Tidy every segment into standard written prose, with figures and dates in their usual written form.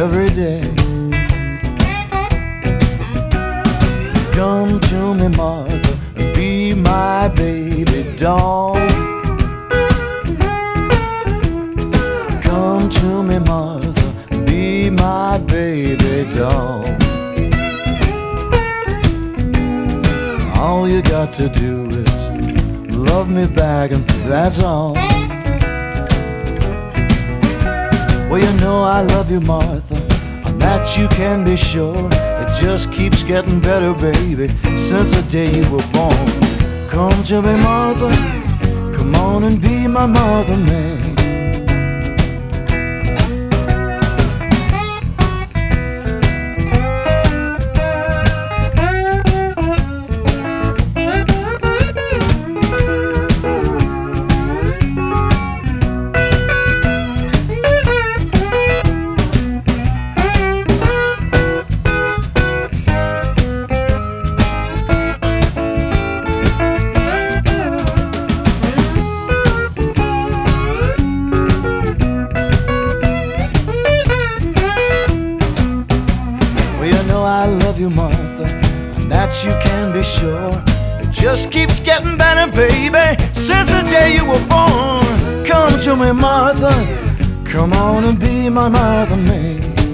every day. Come to me, Martha, be my baby doll. Come to me, Martha, be my baby doll. All you got to do is love me back, and that's all. Well, you know I love you, Martha, on that you can be sure. It just keeps getting better, baby, since the day you were born. Come to me, Martha, come on and be my Martha May. I love you, Martha, and that you can be sure. It just keeps getting better, baby, since the day you were born. Come to me, Martha, come on and be my Martha May.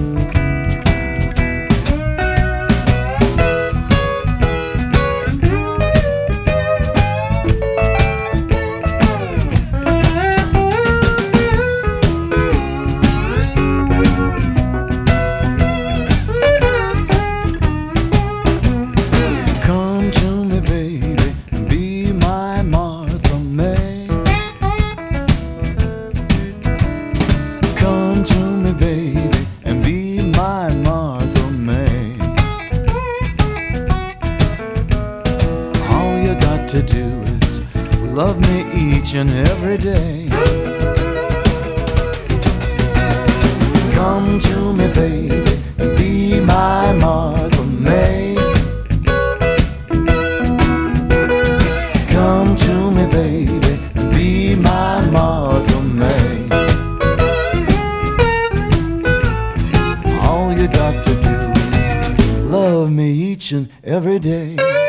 To do is love me each and every day. Come to me, baby, and be my Martha May. Come to me, baby, and be my Martha May. All you got to do is love me each and every day.